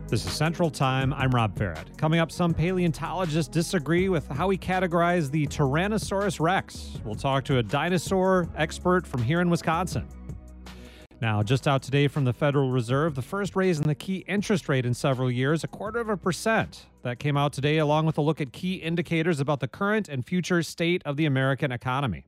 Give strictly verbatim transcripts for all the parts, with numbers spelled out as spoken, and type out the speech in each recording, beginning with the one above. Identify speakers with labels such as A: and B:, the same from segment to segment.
A: This is Central Time. I'm Rob Farrett. Coming up, some paleontologists disagree with how we categorize the Tyrannosaurus rex. We'll talk to a dinosaur expert from here in Wisconsin. Now, just out today from the Federal Reserve, the first raise in the key interest rate in several years, a quarter of a percent. That came out today along with a look at key indicators about the current and future state of the American economy.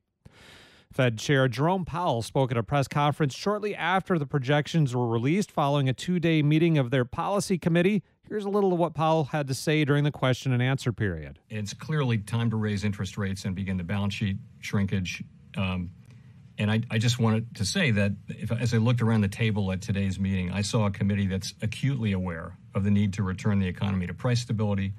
A: Fed Chair Jerome Powell spoke at a press conference shortly after the projections were released following a two-day meeting of their policy committee. Here's a little of what Powell had to say during the question and answer period.
B: It's clearly time to raise interest rates and begin the balance sheet shrinkage. Um, and I, I just wanted to say that if, as I looked around the table at today's meeting, I saw a committee that's acutely aware of the need to return the economy to price stability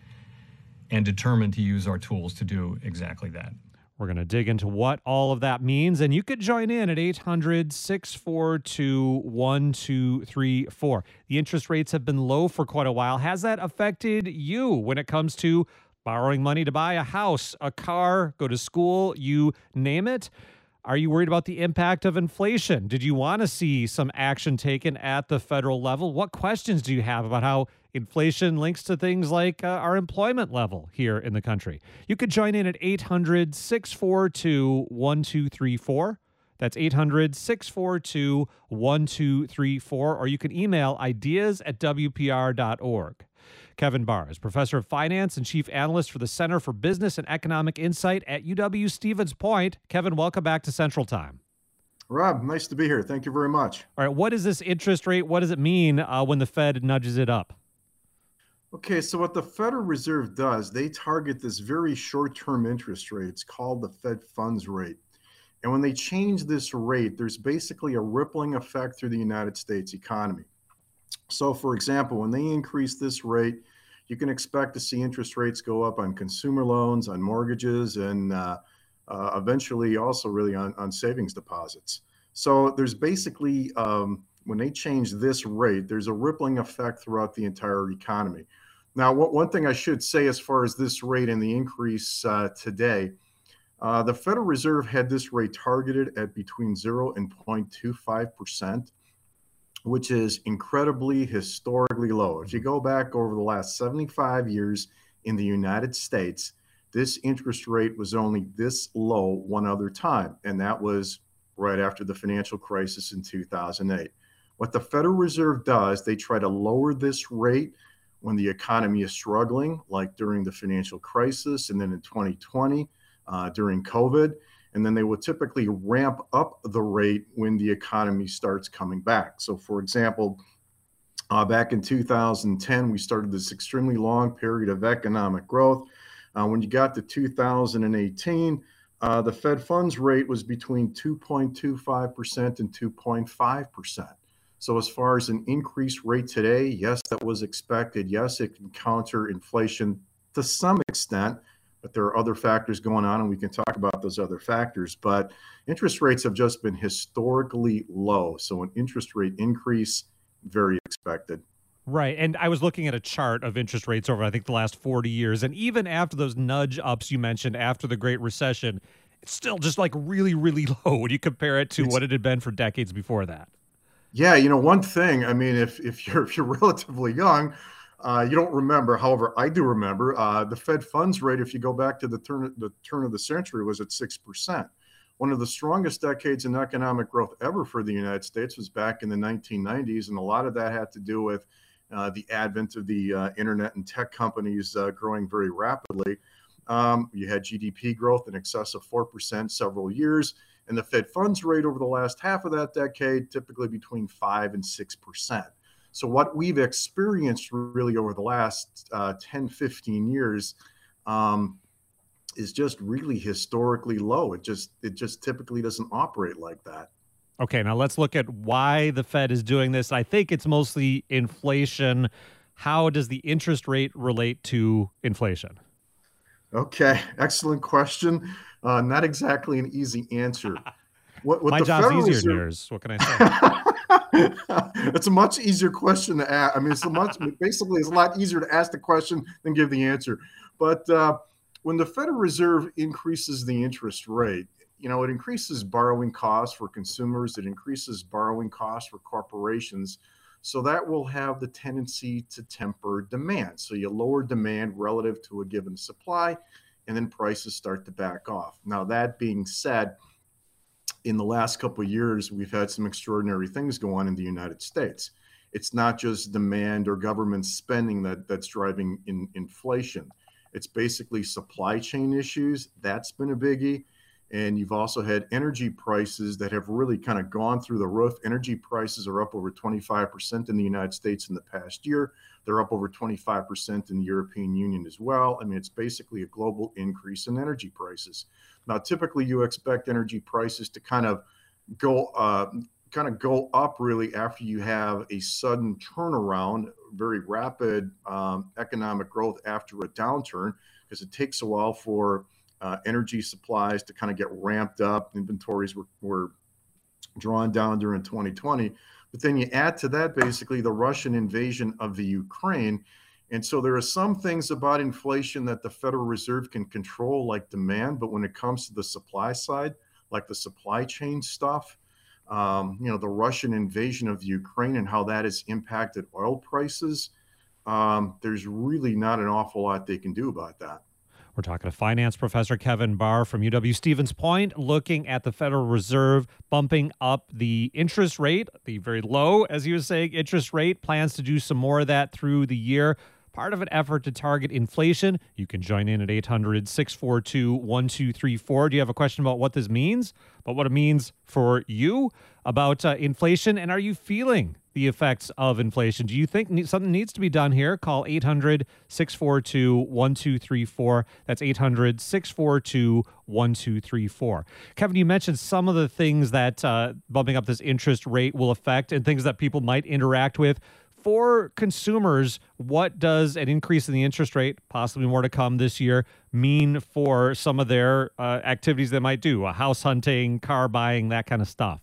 B: and determined to use our tools to do exactly that.
A: We're going to dig into what all of that means, and you could join in at eight hundred, six four two, one two three four. The interest rates have been low for quite a while. Has that affected you when it comes to borrowing money to buy a house, a car, go to school, you name it? Are you worried about the impact of inflation? Did you want to see some action taken at the federal level? What questions do you have about how inflation links to things like uh, our employment level here in the country? You could join in at eight hundred, six four two, one two three four. That's eight hundred, six four two, one two three four. Or you can email ideas at w p r dot org. Kevin Barr is professor of finance and chief analyst for the Center for Business and Economic Insight at U W-Stevens Point. Kevin, welcome back to Central Time.
C: Rob, nice to be here. Thank you very much.
A: All right, what is this interest rate? What does it mean uh, when the Fed nudges it up?
C: Okay, so what the Federal Reserve does, they target this very short-term interest rate. It's called the Fed funds rate. And when they change this rate, there's basically a rippling effect through the United States economy. So, for example, when they increase this rate, you can expect to see interest rates go up on consumer loans, on mortgages, and uh, uh, eventually also really on, on savings deposits. So there's basically, um, when they change this rate, there's a rippling effect throughout the entire economy. Now, what, one thing I should say as far as this rate and the increase uh, today, uh, the Federal Reserve had this rate targeted at between zero and zero point two five percent. Which is incredibly historically low. If you go back over the last seventy-five years in the United States, this interest rate was only this low one other time, and that was right after the financial crisis in two thousand eight. What the Federal Reserve does, they try to lower this rate when the economy is struggling, like during the financial crisis, and then in twenty twenty, uh, during COVID. And then they will typically ramp up the rate when the economy starts coming back. So, for example, uh, back in two thousand ten, we started this extremely long period of economic growth. Uh, when you got to two thousand eighteen, uh, the Fed funds rate was between two point two five percent and two point five percent. So as far as an increased rate today, yes, that was expected. Yes, it can counter inflation to some extent. But there are other factors going on, and we can talk about those other factors. But interest rates have just been historically low. So an interest rate increase, very expected.
A: Right. And I was looking at a chart of interest rates over, I think, the last forty years. And even after those nudge ups you mentioned after the Great Recession, it's still just like really, really low when you compare it to it's, what it had been for decades before that.
C: Yeah. You know, one thing, I mean, if, if you're if you're relatively young, Uh, you don't remember. However, I do remember uh, the Fed funds rate, if you go back to the turn, the turn of the century, was at six percent. One of the strongest decades in economic growth ever for the United States was back in the nineteen nineties. And a lot of that had to do with uh, the advent of the uh, internet and tech companies uh, growing very rapidly. Um, you had G D P growth in excess of four percent several years. And the Fed funds rate over the last half of that decade, typically between five and six percent. So what we've experienced really over the last uh, ten, fifteen years um, is just really historically low. It just it just typically doesn't operate like that.
A: Okay, now let's look at why the Fed is doing this. I think it's mostly inflation. How does the interest rate relate to inflation?
C: Okay, excellent question. Uh, not exactly an easy answer. What, what
A: My
C: the
A: job's
C: Federal
A: easier
C: Reserve...
A: than yours. What can I say?
C: It's a much easier question to ask. I mean, it's a much basically it's a lot easier to ask the question than give the answer. But uh, when the Federal Reserve increases the interest rate, you know, it increases borrowing costs for consumers. It increases borrowing costs for corporations. So that will have the tendency to temper demand. So you lower demand relative to a given supply, and then prices start to back off. Now, that being said, in the last couple of years, we've had some extraordinary things go on in the United States. It's not just demand or government spending that, that's driving in, inflation. It's basically supply chain issues. That's been a biggie. And you've also had energy prices that have really kind of gone through the roof. Energy prices are up over twenty-five percent in the United States in the past year. They're up over twenty-five percent in the European Union as well. I mean, it's basically a global increase in energy prices. Now, typically you expect energy prices to kind of go uh, kind of go up really after you have a sudden turnaround, very rapid um, economic growth after a downturn, because it takes a while for Uh, energy supplies to kind of get ramped up. Inventories were, were drawn down during twenty twenty. But then you add to that basically the Russian invasion of the Ukraine. And so there are some things about inflation that the Federal Reserve can control, like demand. But when it comes to the supply side, like the supply chain stuff, um, you know, the Russian invasion of the Ukraine and how that has impacted oil prices, um, there's really not an awful lot they can do about that.
A: We're talking to finance professor Kevin Barr from U W Stevens Point, looking at the Federal Reserve bumping up the interest rate, the very low, as he was saying, interest rate, plans to do some more of that through the year. Part of an effort to target inflation. You can join in at eight hundred, six four two, one two three four. Do you have a question about what this means, about what it means for you, about uh, inflation, and are you feeling the effects of inflation? Do you think ne- something needs to be done here? Call eight hundred, six four two, one two three four. That's eight hundred, six four two, one two three four. Kevin, you mentioned some of the things that uh, bumping up this interest rate will affect and things that people might interact with. For consumers, what does an increase in the interest rate, possibly more to come this year, mean for some of their uh, activities they might do? Uh, house hunting, car buying, that kind of stuff.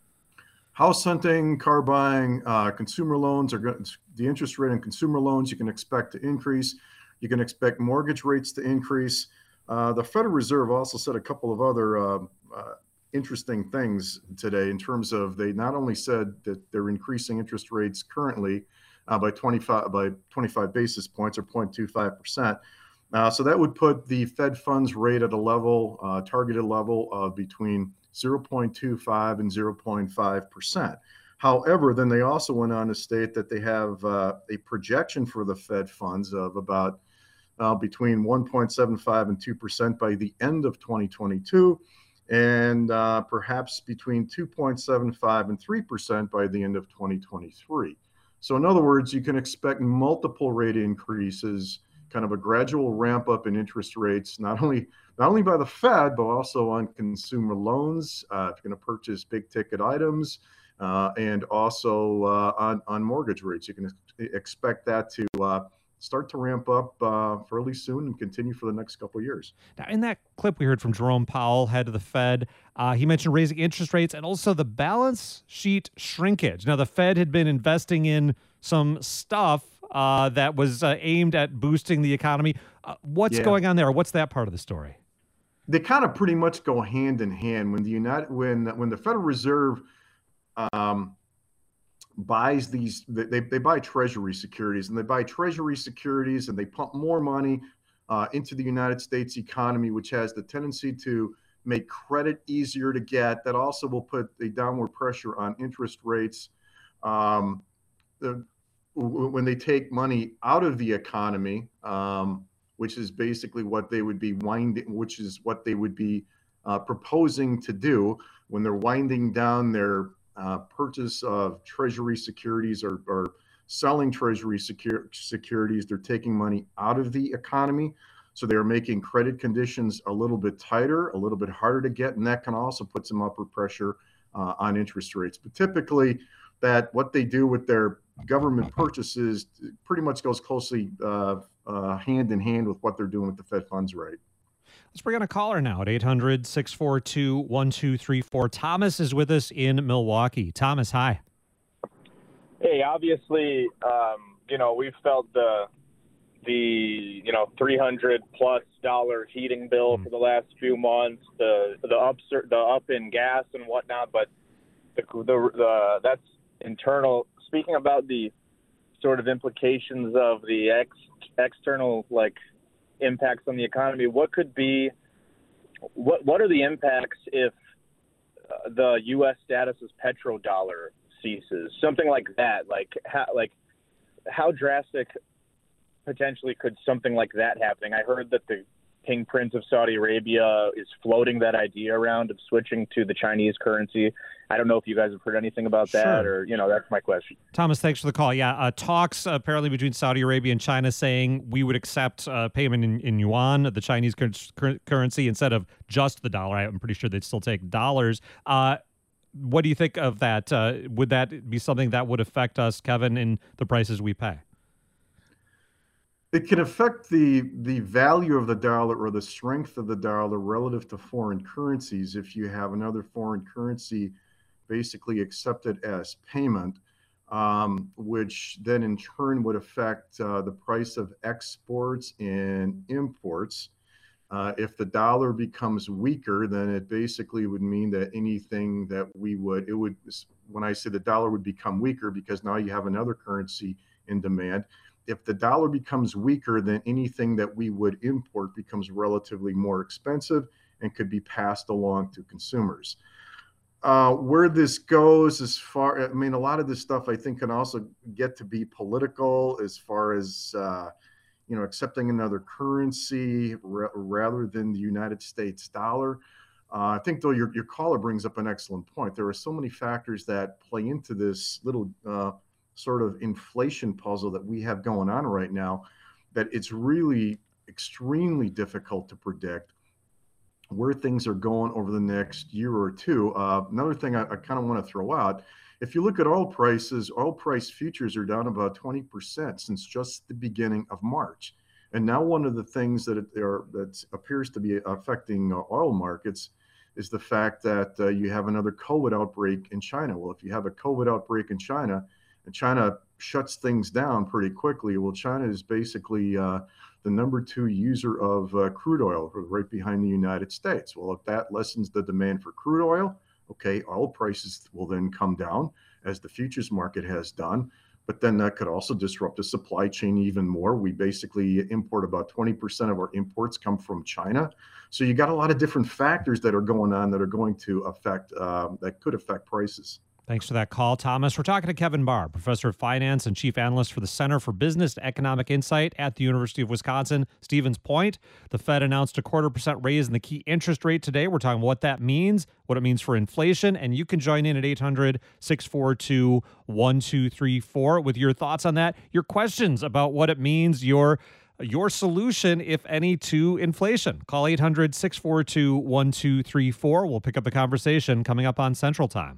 C: House hunting, car buying, uh, consumer loans are going. The interest rate on consumer loans you can expect to increase. You can expect mortgage rates to increase. Uh, the Federal Reserve also said a couple of other uh, uh, interesting things today in terms of they not only said that they're increasing interest rates currently uh, by twenty-five by twenty-five basis points or zero point two five percent. Uh, so that would put the Fed funds rate at a level, uh, targeted level of between zero point two five and zero point five percent. However, then they also went on to state that they have uh, a projection for the Fed funds of about uh, between one point seven five and two percent by the end of twenty twenty-two, and uh, perhaps between two point seven five and three percent by the end of twenty twenty-three. So in other words, you can expect multiple rate increases, kind of a gradual ramp up in interest rates, not only not only by the Fed, but also on consumer loans, uh, if you're going to purchase big ticket items, uh, and also uh, on, on mortgage rates. You can ex- expect that to uh, start to ramp up uh, fairly soon and continue for the next couple of years.
A: Now, in that clip we heard from Jerome Powell, head of the Fed, uh, he mentioned raising interest rates and also the balance sheet shrinkage. Now, the Fed had been investing in some stuff uh, that was uh, aimed at boosting the economy. Uh, what's
C: Yeah.
A: going on there? What's that part of the story?
C: They kind of pretty much go hand in hand. When the United, when when the Federal Reserve um, buys these, they they buy Treasury securities, and they buy Treasury securities, and they pump more money uh, into the United States economy, which has the tendency to make credit easier to get. That also will put a downward pressure on interest rates. Um, the, when they take money out of the economy, um, which is basically what they would be winding, which is what they would be uh, proposing to do when they're winding down their uh, purchase of Treasury securities or, or selling Treasury secur- securities. They're taking money out of the economy. So they're making credit conditions a little bit tighter, a little bit harder to get, and that can also put some upward pressure uh, on interest rates. But typically, that what they do with their government purchases pretty much goes closely uh, uh, hand in hand with what they're doing with the Fed funds rate.
A: Let's bring on a caller now at eight hundred, six four two, one two three four. Thomas is with us in Milwaukee. Thomas, hi.
D: Hey, obviously, um, you know, we've felt the, the you know, three hundred plus dollar heating bill mm. for the last few months, the the up, the up in gas and whatnot, but the, the, the that's internal. speaking about the sort of implications of the ex, external like impacts on the economy, what could be what what are the impacts if uh, the U S status as petrodollar ceases, something like that? Like how like how drastic potentially could something like that happening? I heard that the King Prince of Saudi Arabia is floating that idea around of switching to the Chinese currency. I don't know if you guys have heard anything about that,
A: Sure.
D: or, you know, that's my question.
A: Thomas, thanks for the call. Yeah, uh, talks apparently between Saudi Arabia and China saying we would accept uh, payment in, in yuan, the Chinese cur- cur- currency, instead of just the dollar. I'm pretty sure they'd still take dollars. Uh, what do you think of that? Uh, would that be something that would affect us, Kevin, in the prices we pay?
C: It can affect the the value of the dollar or the strength of the dollar relative to foreign currencies if you have another foreign currency basically accepted as payment, um, which then in turn would affect uh, the price of exports and imports. Uh, if the dollar becomes weaker, then it basically would mean that anything that we would, it would, when I say the dollar would become weaker, because now you have another currency in demand. If the dollar becomes weaker, then anything that we would import becomes relatively more expensive and could be passed along to consumers. Uh, where this goes as far, I mean, a lot of this stuff I think can also get to be political as far as, uh, you know, accepting another currency r- rather than the United States dollar. Uh, I think, though, your, your caller brings up an excellent point. There are so many factors that play into this little uh, sort of inflation puzzle that we have going on right now that it's really extremely difficult to predict where things are going over the next year or two. Uh, another thing I, I kind of want to throw out, if you look at oil prices, oil price futures are down about twenty percent since just the beginning of March. And now one of the things that, it, are, that appears to be affecting uh, oil markets is the fact that uh, you have another COVID outbreak in China. Well, if you have a COVID outbreak in China, and China shuts things down pretty quickly, well, China is basically uh, the number two user of uh, crude oil, right behind the United States. Well, if that lessens the demand for crude oil, okay, oil prices will then come down as the futures market has done. But then that could also disrupt the supply chain even more. We basically import about twenty percent of our imports come from China. So you got a lot of different factors that are going on that are going to affect, uh, that could affect prices.
A: Thanks for that call, Thomas. We're talking to Kevin Barr, professor of finance and chief analyst for the Center for Business and Economic Insight at the University of Wisconsin, Stevens Point. The Fed announced a quarter percent raise in the key interest rate today. We're talking what that means, what it means for inflation, and you can join in at eight hundred, six four two, one two three four with your thoughts on that, your questions about what it means, your your solution, if any, to inflation. Call eight hundred, six four two, one two three four. We'll pick up the conversation coming up on Central Time.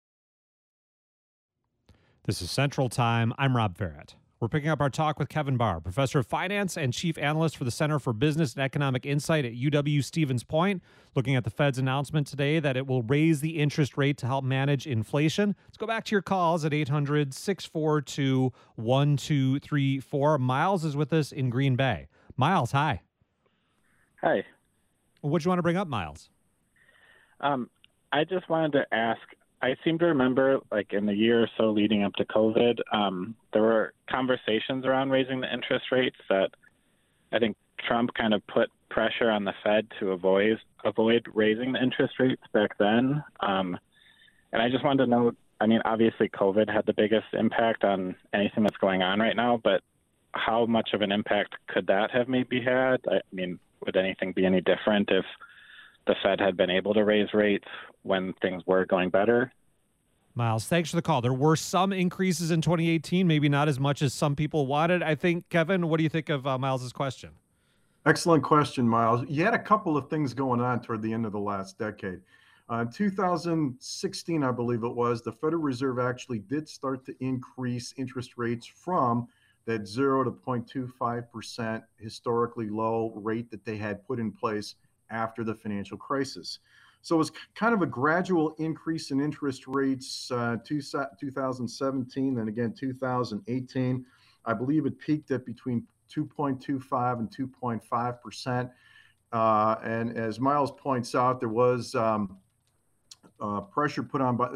A: This is Central Time. I'm Rob Farrett. We're picking up our talk with Kevin Barr, professor of finance and chief analyst for the Center for Business and Economic Insight at U W Stevens Point, looking at the Fed's announcement today that it will raise the interest rate to help manage inflation. Let's go back to your calls at eight hundred, six four two, one two three four. Miles is with us in Green Bay. Miles, hi.
E: Hi.
A: What do you want to bring up, Miles?
E: Um, I just wanted to ask, I seem to remember, like, in the year or so leading up to COVID, um, there were conversations around raising the interest rates that I think Trump kind of put pressure on the Fed to avoid avoid raising the interest rates back then. Um, and I just wanted to know, I mean, obviously COVID had the biggest impact on anything that's going on right now, but how much of an impact could that have maybe had? I mean, would anything be any different if the Fed had been able to raise rates when things were going better?
A: Miles, thanks for the call. There were some increases in twenty eighteen, maybe not as much as some people wanted. I think, Kevin, what do you think of uh, Miles's question?
C: Excellent question, Miles. You had a couple of things going on toward the end of the last decade. Uh, in two thousand sixteen, I believe it was, the Federal Reserve actually did start to increase interest rates from that zero to zero point two five percent historically low rate that they had put in place after the financial crisis. So it was kind of a gradual increase in interest rates, uh, two, two thousand seventeen, then again two thousand eighteen. I believe it peaked at between two point two five and two point five percent. Uh, and as Miles points out, there was um, uh, pressure put on by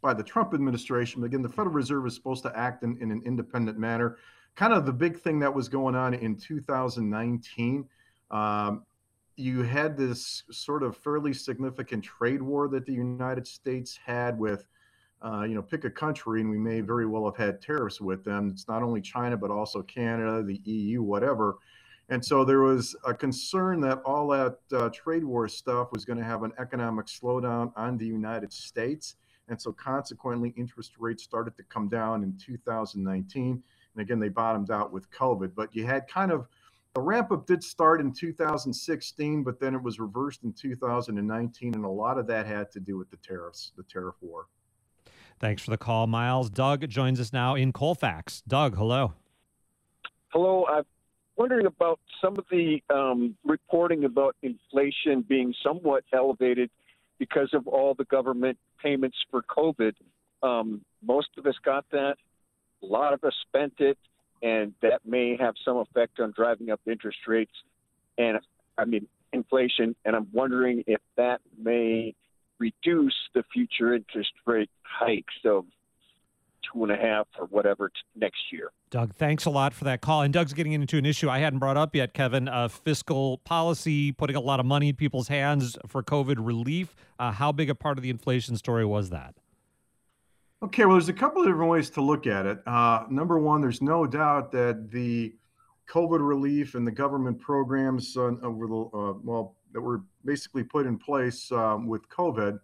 C: by the Trump administration. But again, the Federal Reserve is supposed to act in, in an independent manner. Kind of the big thing that was going on in two thousand nineteen, um, you had this sort of fairly significant trade war that the United States had with, uh, you know, pick a country, and we may very well have had tariffs with them. It's not only China, but also Canada, the E U, whatever. And so there was a concern that all that uh, trade war stuff was going to have an economic slowdown on the United States. And so consequently, interest rates started to come down in two thousand nineteen. And again, they bottomed out with COVID. But you had kind of the ramp up did start in two thousand sixteen, but then it was reversed in two thousand nineteen. And a lot of that had to do with the tariffs, the tariff war.
A: Thanks for the call, Miles. Doug joins us now in Colfax. Doug, hello.
F: Hello. I'm wondering about some of the um, reporting about inflation being somewhat elevated because of all the government payments for COVID. Um, most of us got that. A lot of us spent it, and that may have some effect on driving up interest rates and, I mean, inflation. And I'm wondering if that may reduce the future interest rate hikes of two and a half or whatever t- next year.
A: Doug, thanks a lot for that call. And Doug's getting into an issue I hadn't brought up yet, Kevin, uh, fiscal policy, putting a lot of money in people's hands for COVID relief. Uh, how big a part of the inflation story was that?
C: Okay, well, there's a couple of different ways to look at it. Uh, number one, there's no doubt that the COVID relief and the government programs uh, over the uh, well that were basically put in place um, with COVID,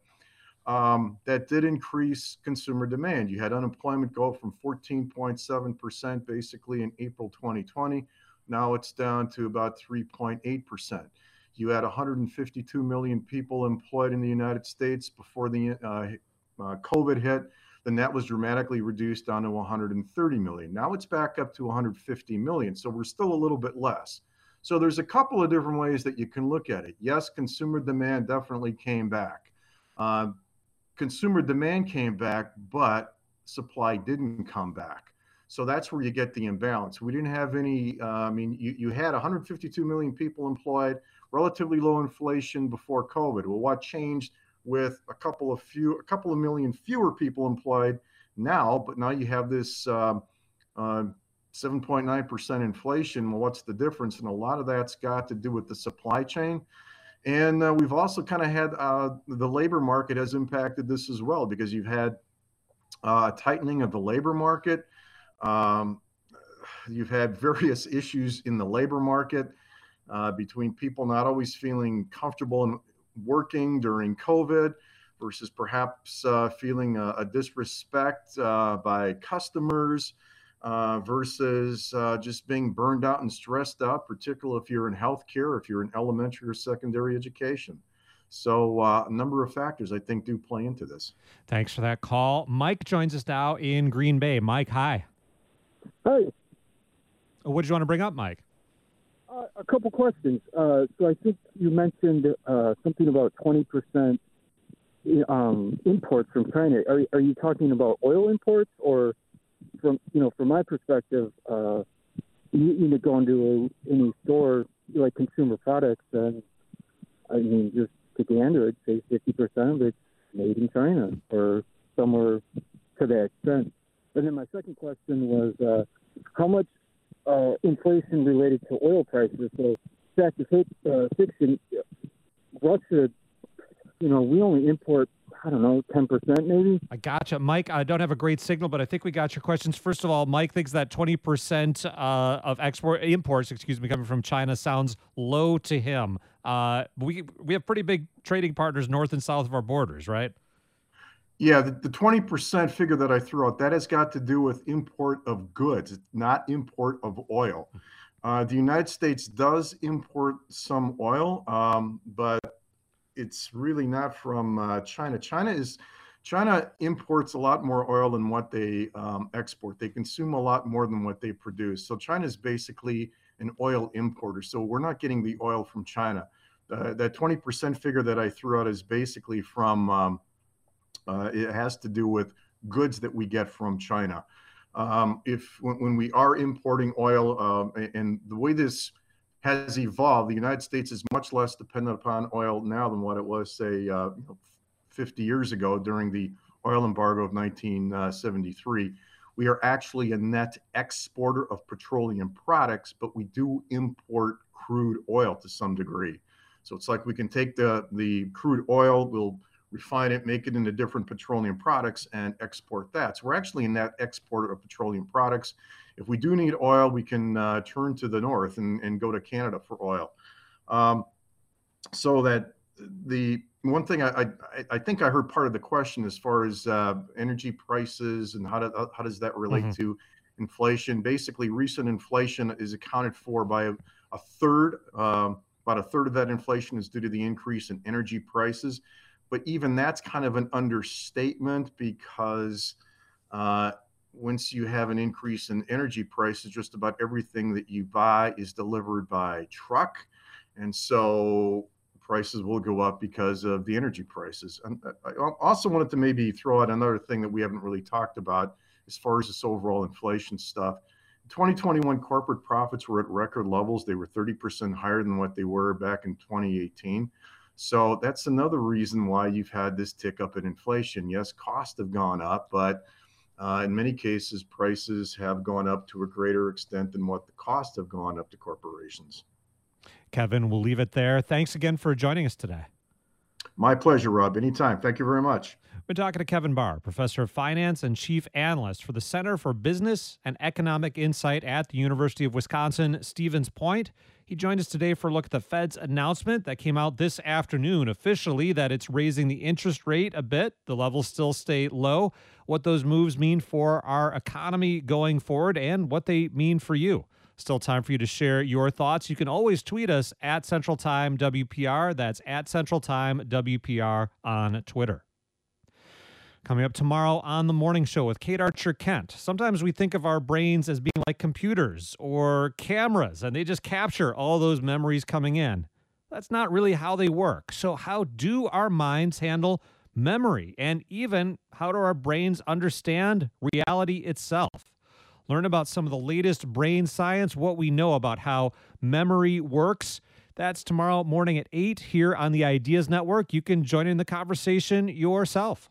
C: um, that did increase consumer demand. You had unemployment go from fourteen point seven percent basically in April twenty twenty. Now it's down to about three point eight percent. You had one hundred fifty-two million people employed in the United States before the uh, uh, COVID hit. Then that was dramatically reduced down to one hundred thirty million. Now it's back up to one hundred fifty million. So we're still a little bit less. So there's a couple of different ways that you can look at it. Yes, consumer demand definitely came back. Uh, consumer demand came back, but supply didn't come back. So that's where you get the imbalance. We didn't have any, uh, I mean, you, you had one hundred fifty-two million people employed, relatively low inflation before COVID. Well, what changed with a couple of few, a couple of million fewer people employed now, but now you have this um, uh, seven point nine percent inflation. Well, what's the difference? And a lot of that's got to do with the supply chain. And uh, we've also kind of had uh, the labor market has impacted this as well, because you've had uh, a tightening of the labor market. Um, you've had various issues in the labor market uh, between people not always feeling comfortable in working during COVID versus perhaps uh, feeling a, a disrespect uh, by customers uh, versus uh, just being burned out and stressed out, particularly if you're in healthcare, if you're in elementary or secondary education. So uh, a number of factors, I think, do play into this.
A: Thanks for that call. Mike joins us now in Green Bay. Mike, hi.
G: Hi.
A: What did you want to bring up, Mike?
G: Uh, a couple questions. Uh, so I think you mentioned uh, something about twenty percent um, imports from China. Are, are you talking about oil imports, or from, you know, from my perspective, uh, you, you know, go into a, any store, like consumer products, and I mean, just to the Android, say fifty percent of it's made in China or somewhere to that extent. And then my second question was, uh, how much uh, inflation related to oil prices? So back to uh, fiction, Russia, you know, we only import, I don't know, ten percent maybe?
A: I gotcha. Mike, I don't have a great signal, but I think we got your questions. First of all, Mike thinks that twenty percent uh, of export imports, excuse me, coming from China sounds low to him. Uh, we we have pretty big trading partners north and south of our borders, right?
C: Yeah, the, the twenty percent figure that I threw out, that has got to do with import of goods, not import of oil. Uh, the United States does import some oil, um, but it's really not from uh, China. China is China imports a lot more oil than what they um, export. They consume a lot more than what they produce. So China is basically an oil importer. So we're not getting the oil from China. Uh, that twenty percent figure that I threw out is basically from, um, uh, it has to do with goods that we get from China. Um, if when, when we are importing oil, uh, and the way this has evolved, the United States is much less dependent upon oil now than what it was, say, uh, fifty years ago during the oil embargo of nineteen seventy-three. We are actually a net exporter of petroleum products, but we do import crude oil to some degree. So it's like we can take the, the crude oil, we'll refine it, make it into different petroleum products, and export that. So we're actually a net exporter of petroleum products. If we do need oil, we can uh, turn to the north and, and go to Canada for oil. Um, so that the one thing I, I, I think I heard part of the question as far as uh, energy prices and how, do, how does that relate mm-hmm. to inflation. Basically, recent inflation is accounted for by a, a third. Um, about a third of that inflation is due to the increase in energy prices. But even that's kind of an understatement because uh, once you have an increase in energy prices, just about everything that you buy is delivered by truck. And so prices will go up because of the energy prices. And I also wanted to maybe throw out another thing that we haven't really talked about as far as this overall inflation stuff. In twenty twenty-one, corporate profits were at record levels. They were thirty percent higher than what they were back in twenty eighteen. So that's another reason why you've had this tick up in inflation. Yes, costs have gone up, but uh, in many cases, prices have gone up to a greater extent than what the costs have gone up to corporations.
A: Kevin, we'll leave it there. Thanks again for joining us today.
C: My pleasure, Rob. Anytime. Thank you very much.
A: We're talking to Kevin Barr, Professor of Finance and Chief Analyst for the Center for Business and Economic Insight at the University of Wisconsin, Stevens Point. He joined us today for a look at the Fed's announcement that came out this afternoon officially that it's raising the interest rate a bit. The levels still stay low. What those moves mean for our economy going forward and what they mean for you. Still time for you to share your thoughts. You can always tweet us at Central Time W P R. That's at Central Time W P R on Twitter. Coming up tomorrow on The Morning Show with Kate Archer-Kent. Sometimes we think of our brains as being like computers or cameras, and they just capture all those memories coming in. That's not really how they work. So how do our minds handle memory? And even how do our brains understand reality itself? Learn about some of the latest brain science, what we know about how memory works. That's tomorrow morning at eight here on the Ideas Network. You can join in the conversation yourself.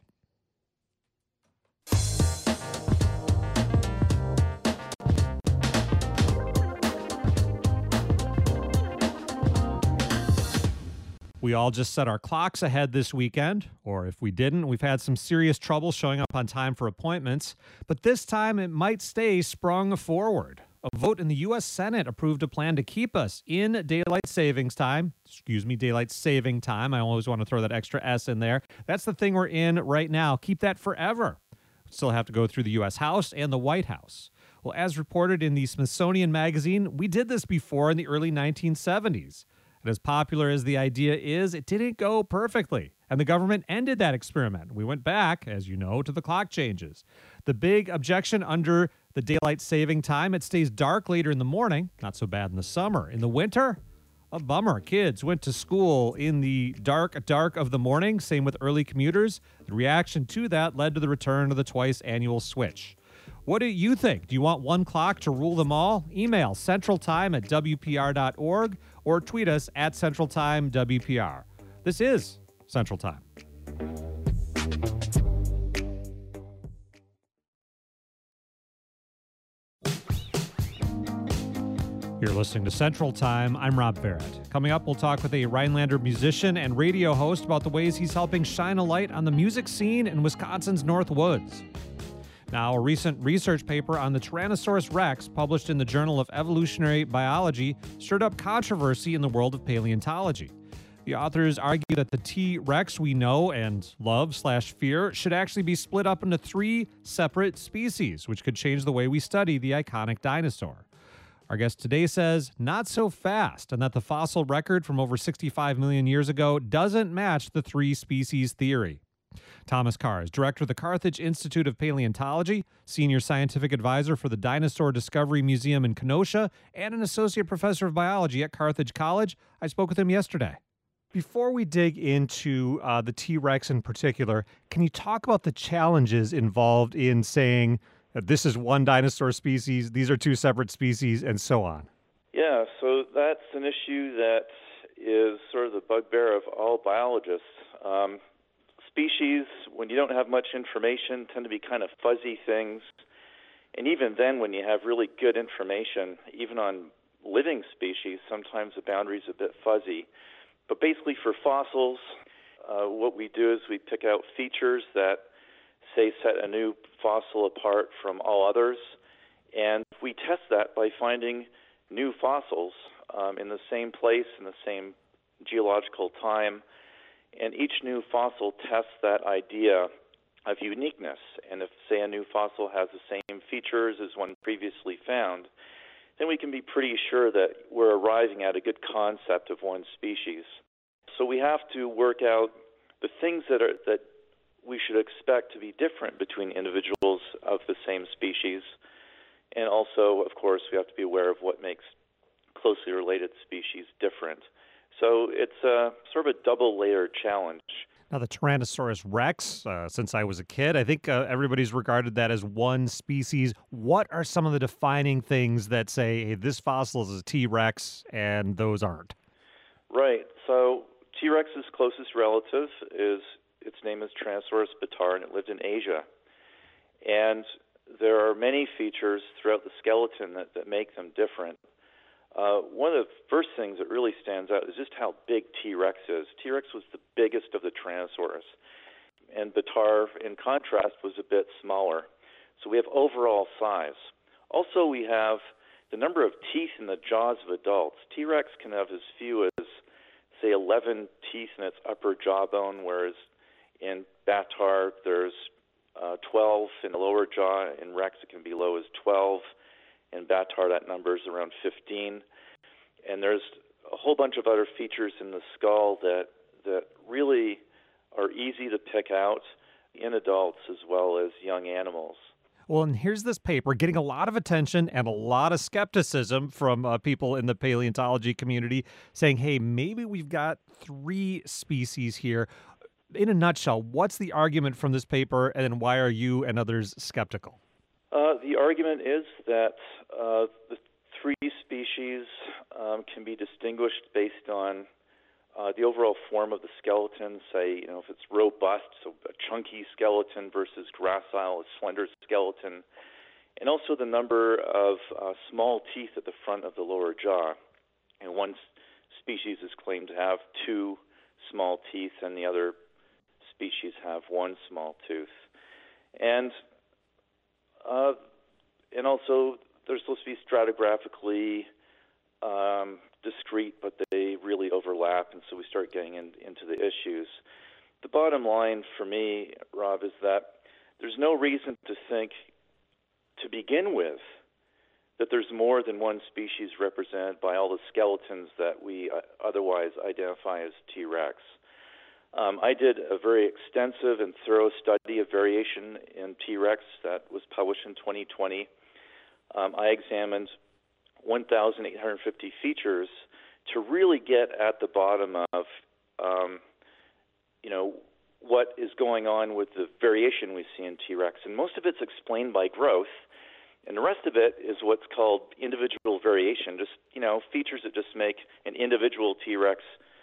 A: We all just set our clocks ahead this weekend, or if we didn't, we've had some serious trouble showing up on time for appointments. But this time it might stay sprung forward. A vote in the U S Senate approved a plan to keep us in daylight savings time. Excuse me, daylight saving time. I always want to throw that extra S in there. That's the thing we're in right now. Keep that forever. Still have to go through the U S House and the White House. Well, as reported in the Smithsonian Magazine, we did this before in the early nineteen seventies. And as popular as the idea is, it didn't go perfectly. And the government ended that experiment. We went back, as you know, to the clock changes. The big objection under the daylight saving time, it stays dark later in the morning. Not so bad in the summer. In the winter, a bummer. Kids went to school in the dark, dark of the morning. Same with early commuters. The reaction to that led to the return of the twice annual switch. What do you think? Do you want one clock to rule them all? Email centraltime at W P R dot org or tweet us at centraltime W P R. This is Central Time. You're listening to Central Time. I'm Rob Barrett. Coming up, we'll talk with a Rhinelander musician and radio host about the ways he's helping shine a light on the music scene in Wisconsin's North Woods. Now, a recent research paper on the Tyrannosaurus rex published in the Journal of Evolutionary Biology stirred up controversy in the world of paleontology. The authors argue that the T. rex we know and love slash fear should actually be split up into three separate species, which could change the way we study the iconic dinosaur. Our guest today says not so fast, and that the fossil record from over sixty-five million years ago doesn't match the three species theory. Thomas Carr is director of the Carthage Institute of Paleontology, senior scientific advisor for the Dinosaur Discovery Museum in Kenosha, and an associate professor of biology at Carthage College. I spoke with him yesterday. Before we dig into uh, the T. rex in particular, can you talk about the challenges involved in saying that this is one dinosaur species, these are two separate species, and so on?
H: Yeah, so that's an issue that is sort of the bugbear of all biologists. Um, species, when you don't have much information, tend to be kind of fuzzy things. And even then, when you have really good information, even on living species, sometimes the boundary's a bit fuzzy. But basically for fossils, uh, what we do is we pick out features that, say, set a new fossil apart from all others. And we test that by finding new fossils um, in the same place, in the same geological time. And each new fossil tests that idea of uniqueness. And if, say, a new fossil has the same features as one previously found, then we can be pretty sure that we're arriving at a good concept of one species. So we have to work out the things that are that we should expect to be different between individuals of the same species. And also, of course, we have to be aware of what makes closely related species different. So it's a sort of a double-layered challenge.
A: Now, the Tyrannosaurus rex, uh, since I was a kid, I think uh, everybody's regarded that as one species. What are some of the defining things that say, hey, this fossil is a T-Rex and those aren't?
H: Right. So T-Rex's closest relative is, its name is Tyrannosaurus bataar, and it lived in Asia. And there are many features throughout the skeleton that, that make them different. Uh, one of the first things that really stands out is just how big T-Rex is. T-Rex was the biggest of the Tyrannosaurus, and bataar, in contrast, was a bit smaller. So we have overall size. Also, we have the number of teeth in the jaws of adults. T-Rex can have as few as, say, eleven teeth in its upper jawbone, whereas in bataar, there's uh, twelve in the lower jaw. In Rex, it can be low as twelve. In bataar, that number is around fifteen. And there's a whole bunch of other features in the skull that that really are easy to pick out in adults as well as young animals.
A: Well, and here's this paper getting a lot of attention and a lot of skepticism from uh, people in the paleontology community saying, hey, maybe we've got three species here. In a nutshell, what's the argument from this paper, and why are you and others skeptical?
H: Uh, the argument is that uh, the three species um, can be distinguished based on uh, the overall form of the skeleton. Say, you know, if it's robust, so a chunky skeleton versus gracile, a slender skeleton, and also the number of uh, small teeth at the front of the lower jaw. And one species is claimed to have two small teeth, and the other species have one small tooth. And Uh, and also, they're supposed to be stratigraphically um, discrete, but they really overlap, and so we start getting in, into the issues. The bottom line for me, Rob, is that there's no reason to think, to begin with, that there's more than one species represented by all the skeletons that we uh, otherwise identify as T-Rex. Um, I did a very extensive and thorough study of variation in T-Rex that was published in twenty twenty. Um, I examined one thousand eight hundred fifty features to really get at the bottom of, um, you know, what is going on with the variation we see in T-Rex. And most of it's explained by growth, and the rest of it is what's called individual variation, just, you know, features that just make an individual T-Rex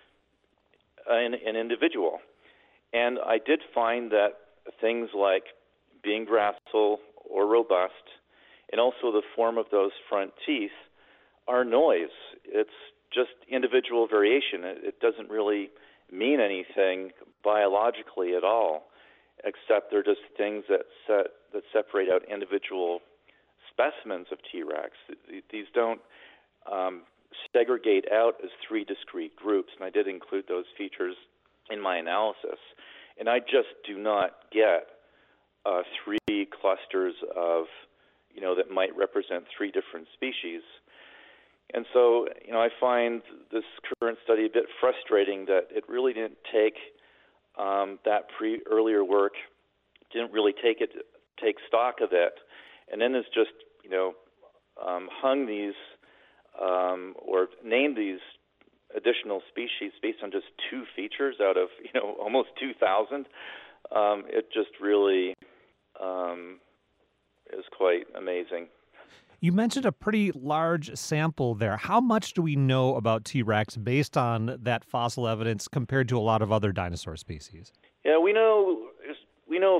H: An, an individual. And I did find that things like being gracile or robust, and also the form of those front teeth, are noise. It's just individual variation. It, it doesn't really mean anything biologically at all, except they're just things that set, that separate out individual specimens of T-Rex. These don't um, segregate out as three discrete groups, and I did include those features in my analysis. And I just do not get uh, three clusters of, you know, that might represent three different species. And so, you know, I find this current study a bit frustrating that it really didn't take um, that pre earlier work, didn't really take it, take stock of it, and then it's just, you know, um, hung these Um, or name these additional species based on just two features out of, you know, almost two thousand. Um, it just really um, is quite amazing.
A: You mentioned a pretty large sample there. How much do we know about T-Rex based on that fossil evidence compared to a lot of other dinosaur species?
H: Yeah, we know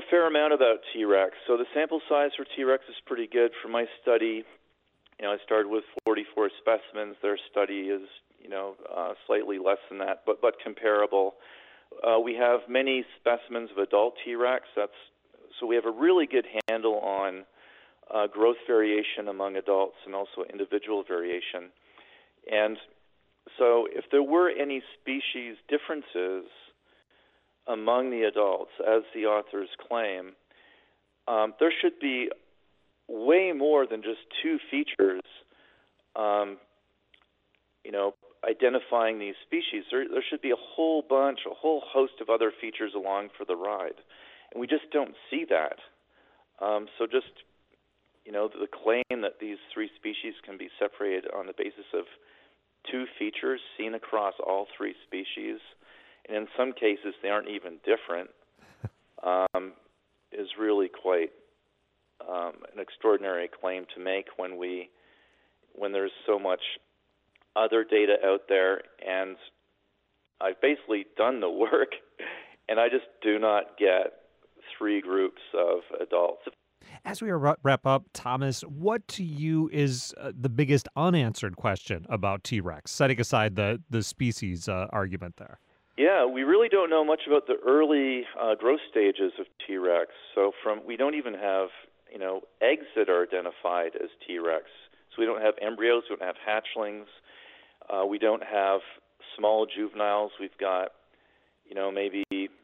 H: fair amount about T-Rex. So the sample size for T-Rex is pretty good. For my study, you know, I started with forty-four specimens. Their study is, you know, uh, slightly less than that, but but comparable. Uh, we have many specimens of adult T-Rex. That's so we have a really good handle on uh, growth variation among adults and also individual variation. And so if there were any species differences among the adults, as the authors claim, um, there should be way more than just two features, um, you know, identifying these species. There, there should be a whole bunch, a whole host of other features along for the ride. And we just don't see that. Um, so just, you know, the claim that these three species can be separated on the basis of two features seen across all three species, and in some cases they aren't even different, um, is really quite um, an extraordinary claim to make when we, when there's so much other data out there, and I've basically done the work, and I just do not get three groups of adults.
A: As we wrap up, Thomas, what to you is uh, the biggest unanswered question about T-Rex, setting aside the, the species uh, argument there?
H: Yeah, we really don't know much about the early uh, growth stages of T-Rex. So from we don't even have, you know, eggs that are identified as T-Rex. So we don't have embryos, we don't have hatchlings, uh, we don't have small juveniles. We've got, you know, maybe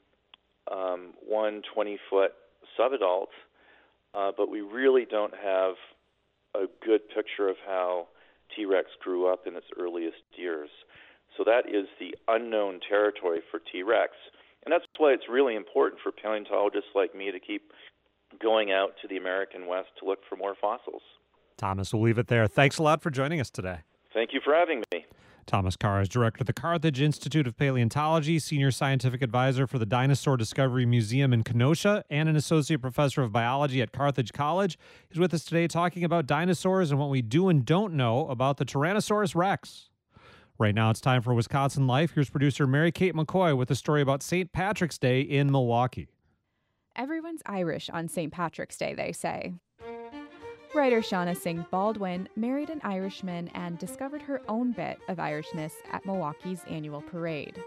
H: um, one twenty-foot subadult, uh, but we really don't have a good picture of how T-Rex grew up in its earliest years. So that is the unknown territory for T-Rex. And that's why it's really important for paleontologists like me to keep going out to the American West to look for more fossils.
A: Thomas, we'll leave it there. Thanks a lot for joining us today.
H: Thank you for having me.
A: Thomas Carr is director of the Carthage Institute of Paleontology, senior scientific advisor for the Dinosaur Discovery Museum in Kenosha, and an associate professor of biology at Carthage College. He's with us today talking about dinosaurs and what we do and don't know about the Tyrannosaurus rex. Right now, it's time for Wisconsin Life. Here's producer Mary Kate McCoy with a story about Saint Patrick's Day in Milwaukee.
I: Everyone's Irish on Saint Patrick's Day, they say. Writer Shauna Singh Baldwin married an Irishman and discovered her own bit of Irishness at Milwaukee's annual parade.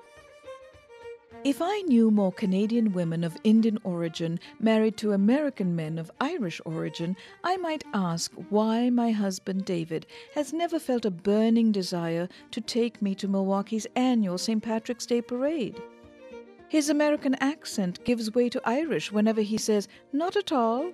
J: If I knew more Canadian women of Indian origin married to American men of Irish origin, I might ask why my husband David has never felt a burning desire to take me to Milwaukee's annual Saint Patrick's Day parade. His American accent gives way to Irish whenever he says, "Not at all."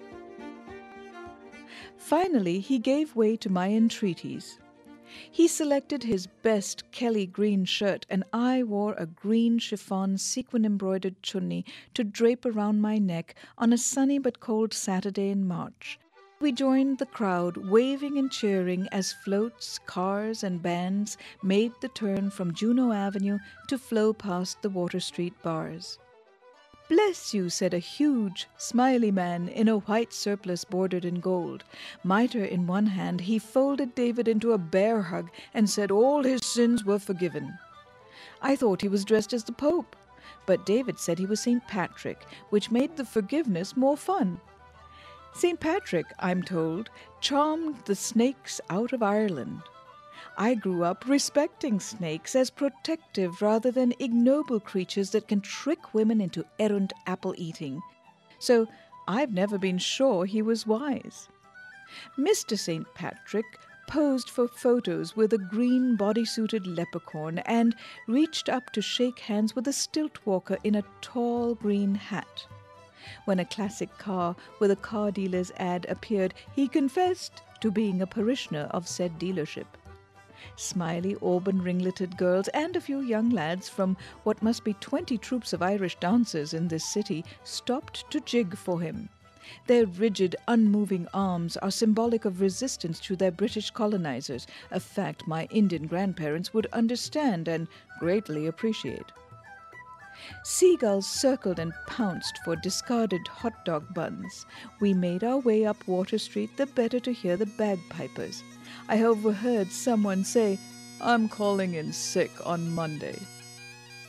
J: Finally, he gave way to my entreaties. He selected his best Kelly green shirt, and I wore a green chiffon sequin-embroidered chunni to drape around my neck on a sunny but cold Saturday in March. We joined the crowd, waving and cheering as floats, cars, and bands made the turn from Juneau Avenue to flow past the Water Street bars. "Bless you," said a huge, smiley man in a white surplice bordered in gold. Mitre in one hand, he folded David into a bear hug and said all his sins were forgiven. I thought he was dressed as the Pope, but David said he was Saint Patrick, which made the forgiveness more fun. Saint Patrick, I'm told, charmed the snakes out of Ireland. I grew up respecting snakes as protective rather than ignoble creatures that can trick women into errant apple eating. So I've never been sure he was wise. Mister Saint Patrick posed for photos with a green body-suited leprechaun and reached up to shake hands with a stilt walker in a tall green hat. When a classic car with a car dealer's ad appeared, he confessed to being a parishioner of said dealership. Smiley, auburn ringleted girls and a few young lads from what must be twenty troops of Irish dancers in this city stopped to jig for him. Their rigid, unmoving arms are symbolic of resistance to their British colonizers, a fact my Indian grandparents would understand and greatly appreciate. Seagulls circled and pounced for discarded hot dog buns. We made our way up Water Street the better to hear the bagpipers. I overheard someone say, "I'm calling in sick on Monday."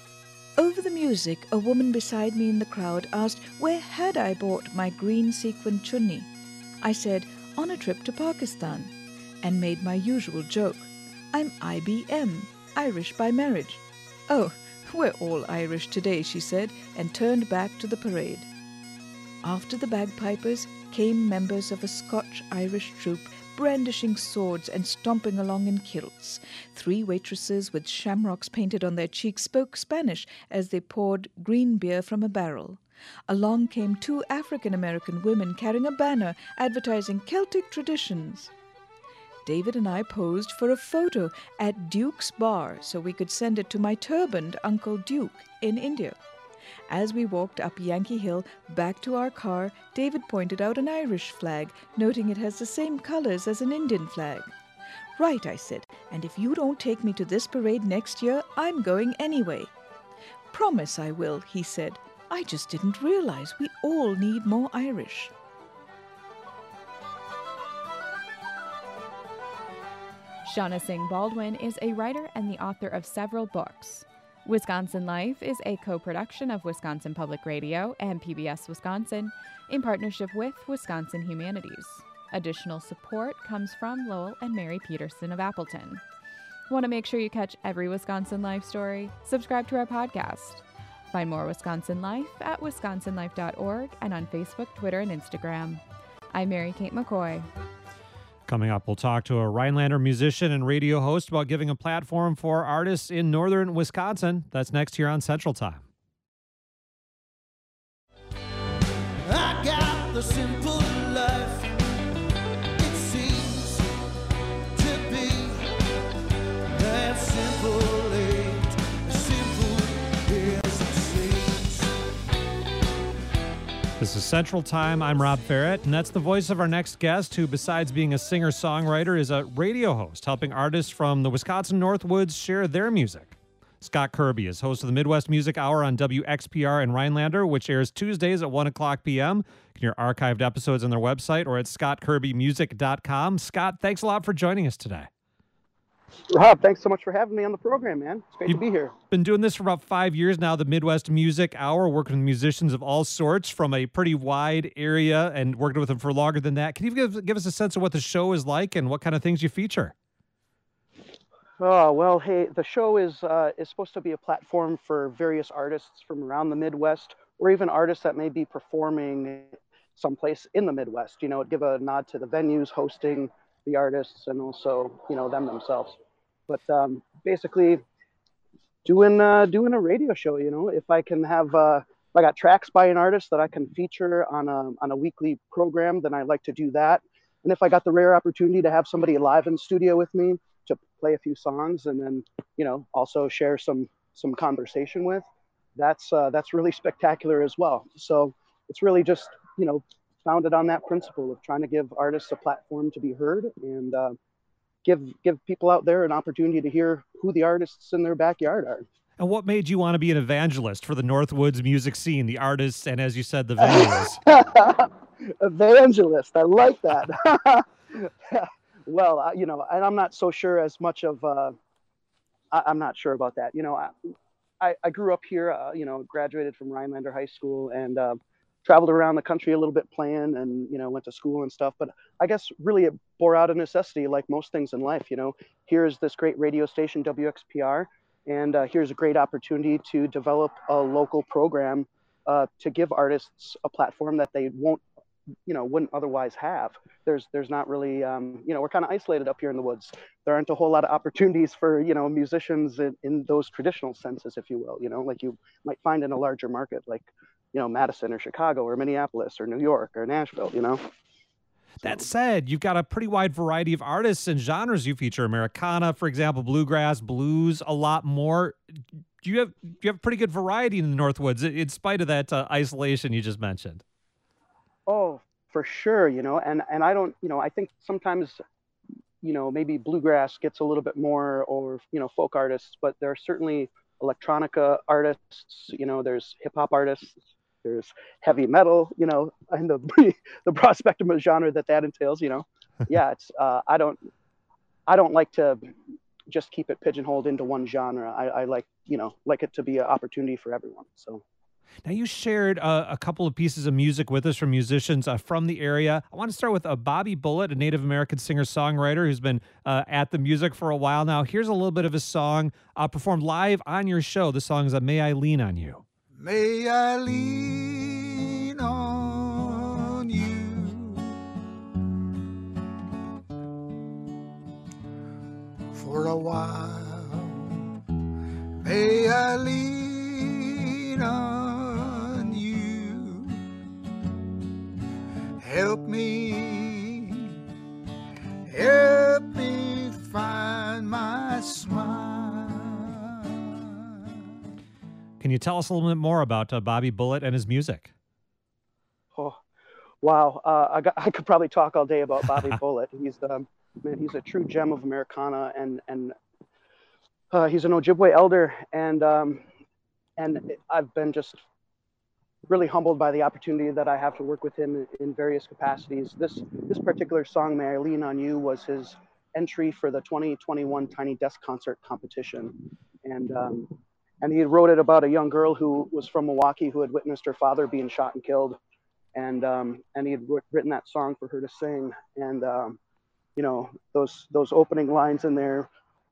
J: Over the music, a woman beside me in the crowd asked where had I bought my green sequin chunni. I said, on a trip to Pakistan, and made my usual joke. I'm I B M, Irish by marriage. Oh, we're all Irish today, she said, and turned back to the parade. After the bagpipers came members of a Scotch-Irish troupe, brandishing swords and stomping along in kilts. Three waitresses with shamrocks painted on their cheeks spoke Spanish as they poured green beer from a barrel. Along came two African-American women carrying a banner advertising Celtic traditions. David and I posed for a photo at Duke's Bar so we could send it to my turbaned Uncle Duke in India. As we walked up Yankee Hill back to our car, David pointed out an Irish flag, noting it has the same colors as an Indian flag. Right, I said, and if you don't take me to this parade next year, I'm going anyway. Promise I will, he said. I just didn't realize we all need more Irish.
I: Shauna Singh Baldwin is a writer and the author of several books. Wisconsin Life is a co-production of Wisconsin Public Radio and P B S Wisconsin in partnership with Wisconsin Humanities. Additional support comes from Lowell and Mary Peterson of Appleton. Want to make sure you catch every Wisconsin Life story? Subscribe to our podcast. Find more Wisconsin Life at wisconsin life dot org and on Facebook, Twitter, and Instagram. I'm Mary Kate McCoy.
A: Coming up, we'll talk to a Rhinelander musician and radio host about giving a platform for artists in northern Wisconsin. That's next here on Central Time.
K: I got the simple life. It seems to be that simple, ain't as simple as it seems.
A: This is Central Time. I'm Rob Ferret, and that's the voice of our next guest, who, besides being a singer-songwriter, is a radio host, helping artists from the Wisconsin Northwoods share their music. Scott Kirby is host of the Midwest Music Hour on W X P R in Rhinelander, which airs Tuesdays at one o'clock p.m. You can hear archived episodes on their website or at scott kirby music dot com. Scott, thanks a lot for joining us today.
L: Rob, thanks so much for having me on the program, man. It's great
A: You've
L: to be here.
A: Been doing this for about five years now, the Midwest Music Hour, working with musicians of all sorts from a pretty wide area and working with them for longer than that. Can you give, give us a sense of what the show is like and what kind of things you feature?
L: Oh, well, hey, the show is uh, is supposed to be a platform for various artists from around the Midwest, or even artists that may be performing someplace in the Midwest. You know, give a nod to the venues hosting the artists and also, you know, them themselves. But um, basically, doing uh, doing a radio show. You know, if I can have, uh, if I got tracks by an artist that I can feature on a on a weekly program, then I like to do that. And if I got the rare opportunity to have somebody live in studio with me to play a few songs and then, you know, also share some some conversation with, that's uh, that's really spectacular as well. So it's really just, you know, founded on that principle of trying to give artists a platform to be heard and uh, give give people out there an opportunity to hear who the artists in their backyard are.
A: And what made you want to be an evangelist for the Northwoods music scene, the artists, and as you said, the venues?
L: Evangelist, I like that. Well, uh, you know, and I'm not so sure as much of, uh, I, I'm not sure about that. You know, I, I, I grew up here, uh, you know, graduated from Rhinelander High School and uh, traveled around the country a little bit playing and, you know, went to school and stuff. But I guess really it bore out of necessity, like most things in life. You know, here's this great radio station, W X P R, and uh, here's a great opportunity to develop a local program uh, to give artists a platform that they won't, you know, wouldn't otherwise have. There's there's not really, um, you know, we're kind of isolated up here in the woods. There aren't a whole lot of opportunities for, you know, musicians in, in those traditional senses, if you will, you know, like you might find in a larger market like, you know, Madison or Chicago or Minneapolis or New York or Nashville, you know.
A: That said, you've got a pretty wide variety of artists and genres you feature. Americana, for example, bluegrass, blues, a lot more. Do you have, do you have pretty good variety in the Northwoods, in spite of that uh, isolation you just mentioned?
L: Oh, for sure, you know, and, and I don't, you know, I think sometimes, you know, maybe bluegrass gets a little bit more, or, you know, folk artists, but there are certainly electronica artists, you know, there's hip hop artists, there's heavy metal, you know, and the the broad spectrum of genre that that entails, you know. Yeah, it's, uh, I don't, I don't like to just keep it pigeonholed into one genre. I, I like, you know, like it to be an opportunity for everyone. So.
A: Now, you shared uh, a couple of pieces of music with us from musicians uh, from the area. I want to start with uh, Bobby Bullitt, a Native American singer-songwriter who's been uh, at the music for a while now. Here's a little bit of his song uh, performed live on your show. The song is uh, May I Lean on You.
K: May I lean on you for a while. May I lean on you. Help me, help me find my smile.
A: Can you tell us a little bit more about uh, Bobby Bullitt and his music?
L: Oh, wow. Uh, I, got, I could probably talk all day about Bobby Bullitt. He's um, man, he's a true gem of Americana, and and uh, he's an Ojibwe elder, and um, and I've been just really humbled by the opportunity that I have to work with him in, in various capacities. This this particular song, May I Lean on You, was his entry for the twenty twenty-one Tiny Desk Concert competition, and um, and he wrote it about a young girl who was from Milwaukee who had witnessed her father being shot and killed, and um, and he had written that song for her to sing, and um, you know, those those opening lines in there,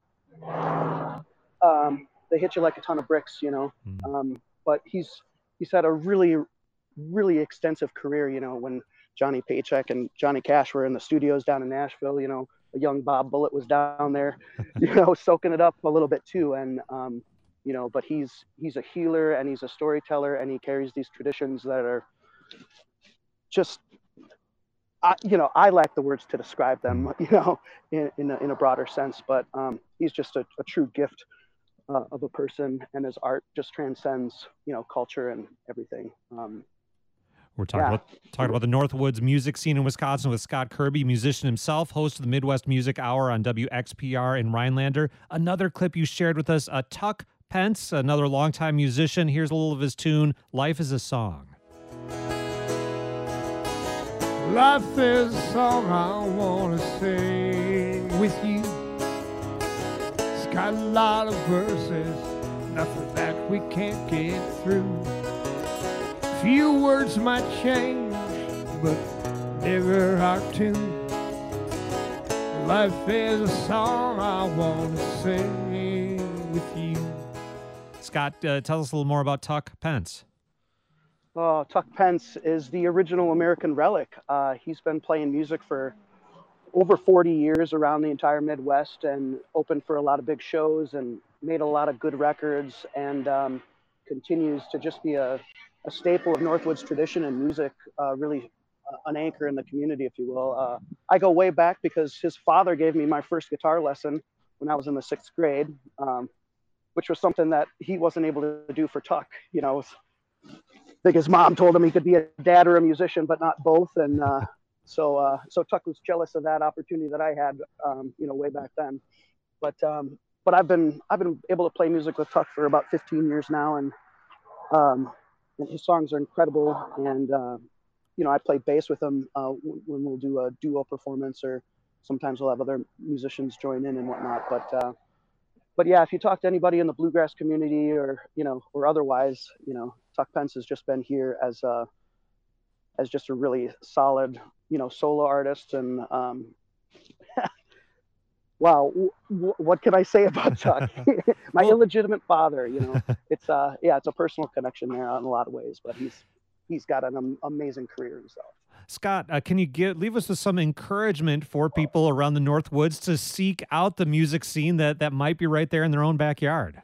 L: um, they hit you like a ton of bricks, you know. Mm. Um, but he's he's had a really really extensive career, you know. When Johnny Paycheck and Johnny Cash were in the studios down in Nashville, you know, a young Bob Bullitt was down there, you know, soaking it up a little bit too, and um, you know, but he's he's a healer and he's a storyteller, and he carries these traditions that are just, I, you know, I lack the words to describe them, you know, in in a, in a broader sense. But um, he's just a, a true gift uh, of a person, and his art just transcends, you know, culture and everything. Um,
A: We're talking yeah. about talking about the Northwoods music scene in Wisconsin with Scott Kirby, musician himself, host of the Midwest Music Hour on W X P R in Rhinelander. Another clip you shared with us, uh, Tuck Pence, another longtime musician. Here's a little of his tune, Life is a Song.
K: Life is a song I want to sing with you. It's got a lot of verses, nothing that we can't get through. Few words might change, but never our tune. Life is a song I want to sing with you.
A: Scott, uh, tell us a little more about Tuck Pence.
L: Oh, Tuck Pence is the original American Relic. Uh, he's been playing music for over forty years around the entire Midwest, and opened for a lot of big shows and made a lot of good records, and um, continues to just be a, a staple of Northwoods tradition and music, uh, really uh, an anchor in the community, if you will. Uh, I go way back because his father gave me my first guitar lesson when I was in the sixth grade, um, which was something that he wasn't able to do for Tuck. You know, I think his mom told him he could be a dad or a musician, but not both. And uh, so uh, so Tuck was jealous of that opportunity that I had, um, you know, way back then. But um, but I've been I've been able to play music with Tuck for about fifteen years now, and um, and his songs are incredible. And uh, you know, I play bass with him uh, when we'll do a duo performance, or sometimes we'll have other musicians join in and whatnot. But uh, but yeah, if you talk to anybody in the bluegrass community, or you know, or otherwise, you know, Tuck Pence has just been here as a as just a really solid, you know, solo artist. And um, wow, w- what can I say about Tuck? My well, illegitimate father, you know. It's uh, yeah, it's a personal connection there in a lot of ways. But he's he's got an um, amazing career himself.
A: Scott, uh, can you give, leave us with some encouragement for people around the Northwoods to seek out the music scene that, that might be right there in their own backyard?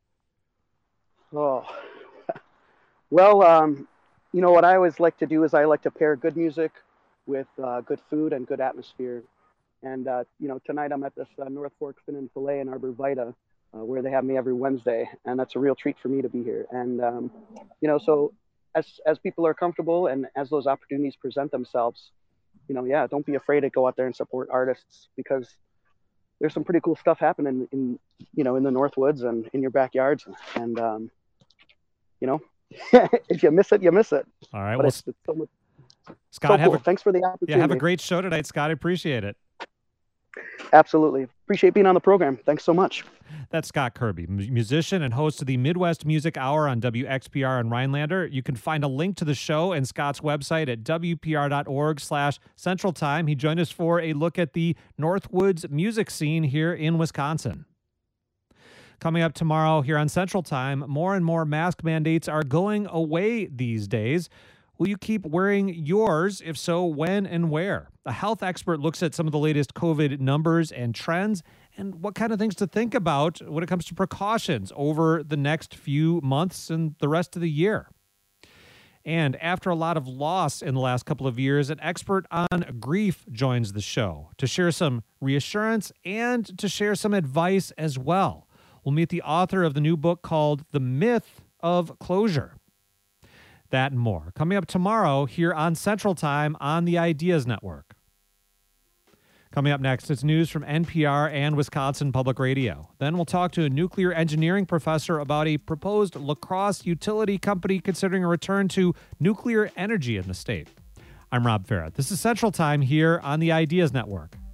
L: Oh, well, um, you know, what I always like to do is I like to pair good music with uh, good food and good atmosphere. And, uh, you know, tonight I'm at this uh, North Fork Fin and Filet in Arbor Vitae, uh, where they have me every Wednesday. And that's a real treat for me to be here. And, um, you know, so as as people are comfortable and as those opportunities present themselves, you know, yeah, don't be afraid to go out there and support artists, because there's some pretty cool stuff happening in, you know, in the Northwoods and in your backyards. And, um, you know, if you miss it, you miss it.
A: All right.
L: But
A: Well,
L: it's, it's so much,
A: Scott,
L: so
A: have
L: cool.
A: a,
L: Thanks for the opportunity.
A: yeah, have a great show tonight, Scott. I appreciate it.
L: Absolutely. Appreciate being on the program. Thanks so much.
A: That's Scott Kirby, musician and host of the Midwest Music Hour on W X P R and Rhinelander. You can find a link to the show and Scott's website at W P R dot org slash Central Time. He joined us for a look at the Northwoods music scene here in Wisconsin. Coming up tomorrow here on Central Time, more and more mask mandates are going away these days. Will you keep wearing yours? If so, when and where? A health expert looks at some of the latest COVID numbers and trends and what kind of things to think about when it comes to precautions over the next few months and the rest of the year. And after a lot of loss in the last couple of years, an expert on grief joins the show to share some reassurance and to share some advice as well. We'll meet the author of the new book called The Myth of Closure. That and more coming up tomorrow here on Central Time on the Ideas Network. Coming up next, it's news from N P R and Wisconsin Public Radio. Then we'll talk to a nuclear engineering professor about a proposed La Crosse utility company considering a return to nuclear energy in the state. I'm Rob Farrett. This is Central Time here on the Ideas Network.